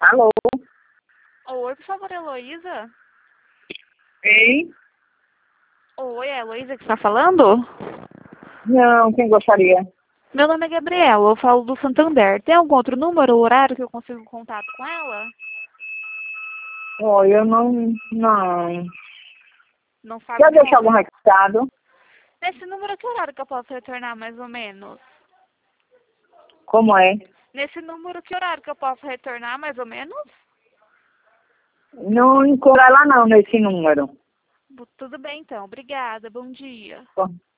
Alô? Oi, por favor, Heloísa? Ei? Oi, é a Heloísa que está falando? Não, quem gostaria? Meu nome é Gabriela, eu falo do Santander. Tem algum outro número ou horário que eu consigo contato com ela? Oi, eu não. Não sabe Quer deixar algum não. recado? Nesse número, que horário que eu posso retornar mais ou menos? Como é? Nesse número, que horário que eu posso retornar mais ou menos? Não encontro ela não, nesse número. Tudo bem então, obrigada, bom dia.